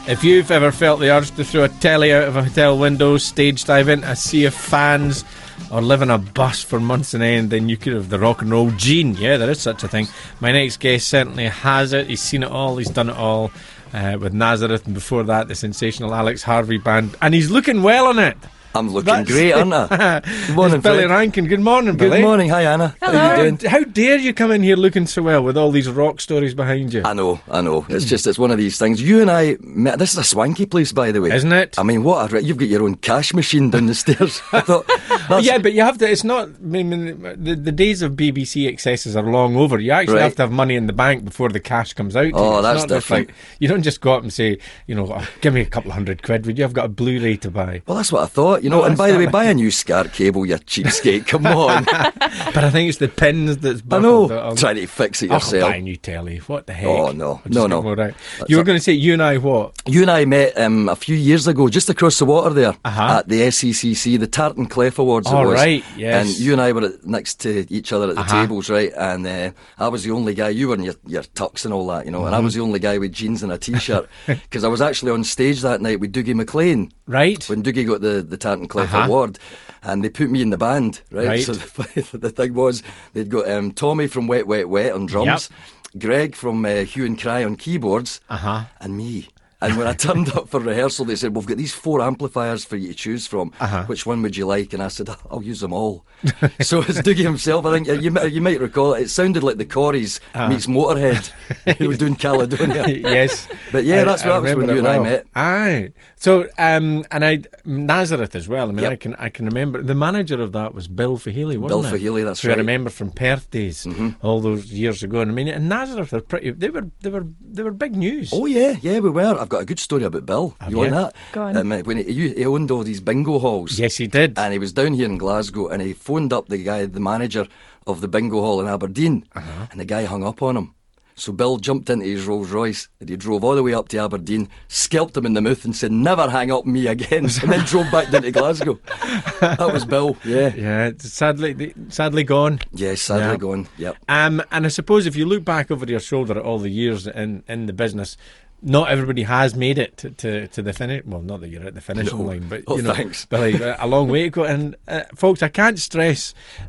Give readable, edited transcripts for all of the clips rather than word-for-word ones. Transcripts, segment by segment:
If you've ever felt the urge to throw a telly out of a hotel window, stage dive into a sea of fans, or live in a bus for months on end, then you could have the rock and roll gene. Yeah, there is such a thing. My next guest certainly has it. He's seen it all. He's done it all with Nazareth, and before that, the sensational Alex Harvey Band. And he's looking well on it. I'm looking great, aren't I? Good morning, Billy Rankin. Good morning, Billy. Good morning. Hi, Anna. Hello. How you doing? How dare you come in here looking so well with all these rock stories behind you? I know. It's one of these things. You and I met. This is a swanky place, by the way, isn't it? I mean, you've got your own cash machine down the stairs. I thought, yeah, but you have to. It's not. I mean, the days of BBC excesses are long over. You actually have to have money in the bank before the cash comes out. Oh, that's different. You don't just go up and say, give me a couple of £100, would you? I've got a Blu-ray to buy. Well, that's what I thought. And by the way, buy a new SCART cable, you cheapskate. Come on. But I think it's the pins that's buckled. I know. Trying to fix it yourself. I'll buy a new telly. What the heck? Oh, no. Right. You were going to say you and I what? You and I met a few years ago, just across the water there, uh-huh. at the SECC, the Tartan Clef Awards. Oh, right, yes. And you and I were next to each other at the uh-huh. tables, right? And I was the only guy. You were in your tux and all that, mm-hmm. and I was the only guy with jeans and a t-shirt because I was actually on stage that night with Dougie MacLean. Right. When Dougie got the Tartan Clef uh-huh. Award. And they put me in the band, right? So the thing was, they'd got Tommy from Wet, Wet, Wet on drums, yep. Greg from Hue and Cry on keyboards, uh-huh. and me. And when I turned up for rehearsal, they said, we've got these 4 amplifiers for you to choose from. Uh-huh. Which one would you like? And I said, I'll use them all. So it's Dougie himself. I think you might recall it. It sounded like the Corries meets Motorhead. He was doing Caledonia. Yes. But yeah, that's what was when you and I met. Aye. So, and Nazareth as well. I mean, yep. I can remember the manager of that was Bill Fahely, wasn't Bill it? Fahely, that's so right. I remember from Perth days, mm-hmm. all those years ago. And I mean, and Nazareth are pretty. They were big news. Oh yeah, we were. I've got a good story about Bill. You want that? Go on. When he owned all these bingo halls. Yes, he did. And he was down here in Glasgow, and he phoned up the manager of the bingo hall in Aberdeen, uh-huh. and the guy hung up on him. So Bill jumped into his Rolls Royce and he drove all the way up to Aberdeen, scalped him in the mouth and said, never hang up me again, and then drove back down to Glasgow. That was Bill, yeah. Yeah, it's sadly gone. Yes, sadly gone, yep. And I suppose if you look back over your shoulder at all the years in the business, not everybody has made it to the finish. Well, not that you're at the finishing line, but thanks. Billy, a long way to go. And folks, I can't stress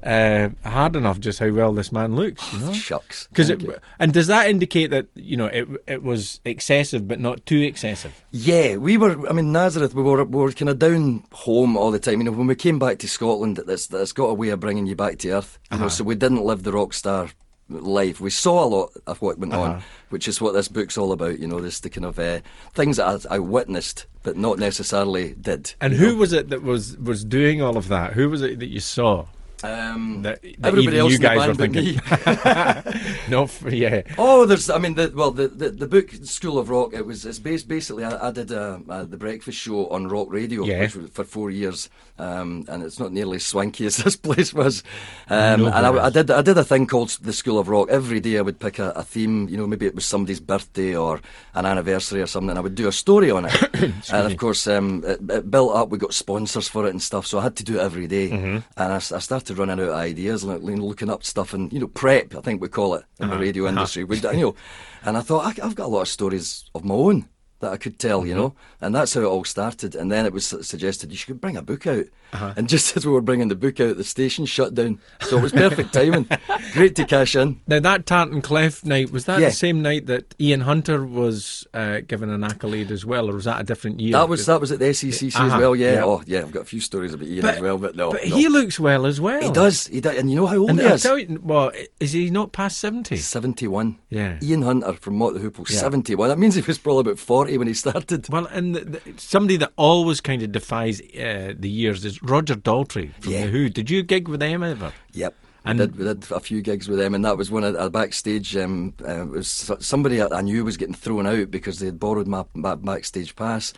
hard enough just how well this man looks. Shucks. And does that indicate that it was excessive, but not too excessive? Yeah, we were. I mean, Nazareth. We were kind of down home all the time. When we came back to Scotland, that's got a way of bringing you back to earth. Uh-huh. So we didn't live the rock star life. We saw a lot of what went on, which is what this book's all about. This the kind of things that I witnessed, but not necessarily did. And who was it that was doing all of that? Who was it that you saw? That everybody else you guys in the were band thinking. Yeah. Oh, there's. I mean, the book School of Rock. It's basically. I did the breakfast show on Rock Radio, which was for 4 years, and it's not nearly as swanky as this place was. And I did a thing called the School of Rock. Every day I would pick a theme. Maybe it was somebody's birthday or an anniversary or something. And I would do a story on it, and of course, it built up. We got sponsors for it and stuff, so I had to do it every day. Mm-hmm. And I started running out of ideas, looking up stuff, and prep, I think we call it in the radio industry. And I thought I've got a lot of stories of my own that I could tell, and that's how it all started. And then it was suggested you should bring a book out. And just as we were bringing the book out, the station shut down, so it was perfect timing. Great to cash in. Now that Tartan Clef night, was that the same night that Ian Hunter was given an accolade as well, or was that a different year? That was at the SECC as well. Yeah. Oh yeah, I've got a few stories about Ian as well, but no. But he looks well as well. He does, and you know how old he is? Is he not past 70? 71. Yeah. Ian Hunter from Mott the Hoople, 71. That means he was probably about 40 when he started. Well, and somebody that always kind of defies the years is Roger Daltrey from The Who. Did you gig with them ever? Yep. We did a few gigs with them, and that was one of our backstage. It was somebody I knew was getting thrown out because they had borrowed my backstage pass,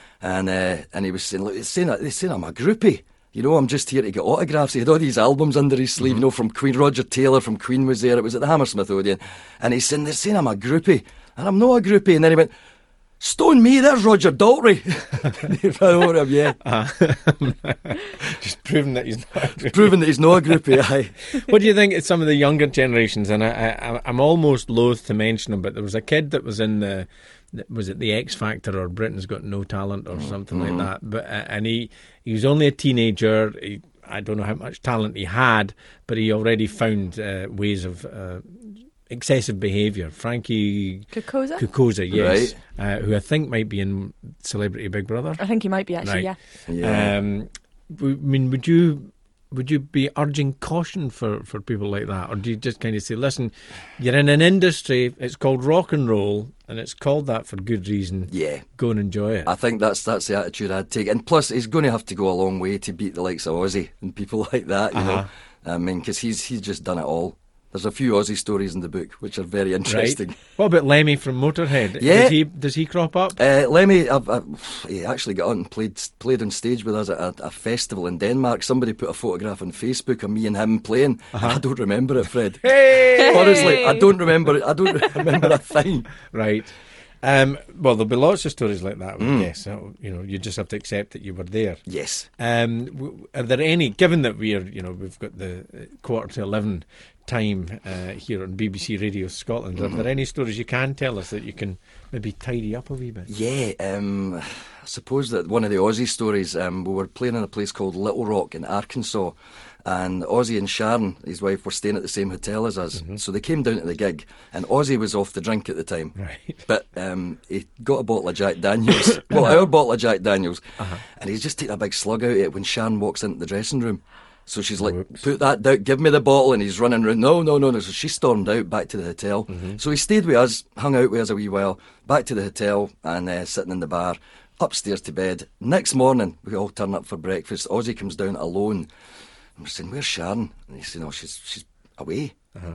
and he was saying, "Look, they're saying I'm a groupie. I'm just here to get autographs." He had all these albums under his sleeve, from Queen. Roger Taylor from Queen was there. It was at the Hammersmith Odeon, and he's saying, "They're saying I'm a groupie, and I'm not a groupie." And then he went, Stone me, there's Roger Daltrey. Just proving that he's not. Proving that he's not a groupie, aye. What do you think of some of the younger generations? And I'm almost loath to mention him, but there was a kid that was in was it the X Factor or Britain's Got No Talent or something like that? But and he was only a teenager. I don't know how much talent he had, but he already found ways of excessive behaviour. Frankie Cucuzza, yes, right. Who I think might be in Celebrity Big Brother. I think he might be, actually, right. yeah. I mean, would you be urging caution for people like that, or do you just kind of say, listen, you're in an industry, it's called rock and roll, and it's called that for good reason. Yeah, go and enjoy it. I think that's the attitude I'd take, and plus he's going to have to go a long way to beat the likes of Ozzy and people like that. You know, I mean, because he's just done it all. There's a few Ozzy stories in the book which are very interesting. Right. What about Lemmy from Motorhead? Yeah. Does he crop up? Lemmy, he actually got on and played on stage with us at a festival in Denmark. Somebody put a photograph on Facebook of me and him playing. I don't remember it, Fred. Hey! Honestly, I don't remember it. I don't remember a thing. Right. Well, there'll be lots of stories like that, I would guess. So, you just have to accept that you were there. Yes. Are there any, given that we've got the 11:15 time here on BBC Radio Scotland, are there any stories you can tell us that you can maybe tidy up a wee bit? Yeah, I suppose that one of the Ozzy stories, we were playing in a place called Little Rock in Arkansas, and Ozzy and Sharon, his wife, were staying at the same hotel as us. So they came down to the gig, and Ozzy was off the drink at the time. Right. But he got a bottle of Jack Daniels, our bottle of Jack Daniels, and he's just taking a big slug out of it when Sharon walks into the dressing room. So she's like, put that down, give me the bottle, and he's running around, no. So she stormed out back to the hotel. So he stayed with us, hung out with us a wee while, back to the hotel, and sitting in the bar, upstairs to bed. Next morning, we all turn up for breakfast. Ozzy comes down alone. And we're saying, where's Sharon? And he said, no, she's away.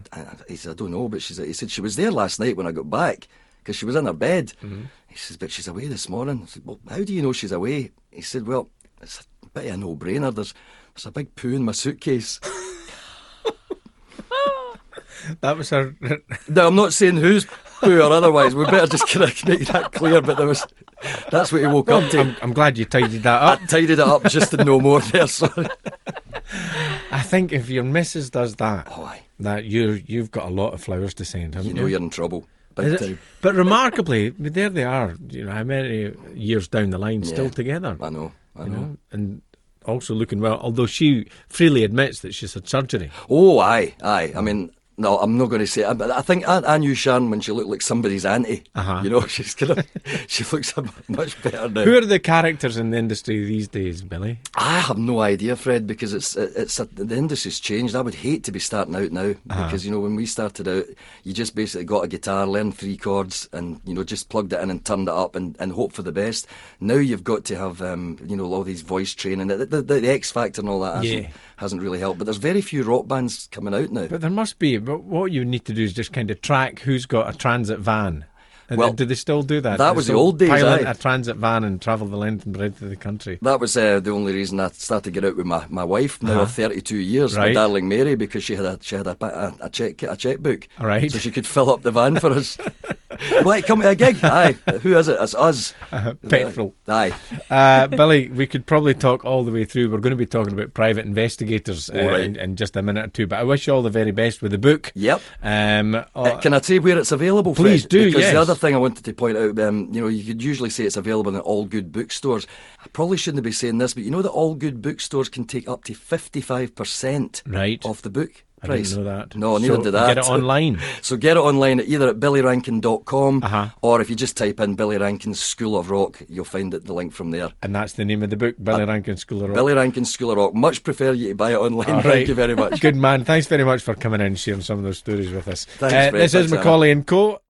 He said, I don't know, but he said, she was there last night when I got back, because she was in her bed. He says, but she's away this morning. I said, well, how do you know she's away? He said, well, it's a bit of a no-brainer. There's a big poo in my suitcase. That was her. No, I'm not saying whose poo or otherwise. We better just kind of make that clear. But that's what he woke up to. I'm glad you tidied that up. I tidied it up just to know more there. Sorry. I think if your missus does that, that you've got a lot of flowers to send, haven't you? You know you're in trouble. Big time. But remarkably, there they are. How many years down the line, still together? I know. And also looking well, although she freely admits that she's had surgery. Oh, aye. I mean, no, I'm not going to say it, but I think I knew Sharon when she looked like somebody's auntie. She's she looks much better now. Who are the characters in the industry these days, Billy? I have no idea, Fred, because the industry's changed. I would hate to be starting out now, because when we started out, you just basically got a guitar, learned 3 chords, and just plugged it in and turned it up and hope for the best. Now you've got to have all these voice training, the X Factor and all that hasn't really helped. But there's very few rock bands coming out now. But there must be. But what you need to do is just kind of track who's got a transit van. Well, do they still do that? That was the old days. Pilot a transit van and travel the length and breadth of the country. That was the only reason I started to get out with my wife now of 32 years, my darling Mary, because she had a checkbook, so she could fill up the van for us. Right, come to a gig. Aye, who is it? It's us. Petrol. Aye. Billy, we could probably talk all the way through. We're going to be talking about private investigators in just a minute or two, but I wish you all the very best with the book. Yep. Can I say where it's available, Fred? Please do, because yes. The other thing I wanted to point out, you could usually say it's available in all good bookstores. I probably shouldn't be saying this, but you know that all good bookstores can take up to 55% off the book price. I didn't know that. No, neither did I. Get it online. So get it online either at billyrankin.com or if you just type in Billy Rankin's School of Rock, you'll find the link from there. And that's the name of the book, Billy Rankin's School of Rock. Billy Rankin's School of Rock. Much prefer you to buy it online. Thank you very much. Good man. Thanks very much for coming in and sharing some of those stories with us. Thanks, Fred. This is Macaulay & Co.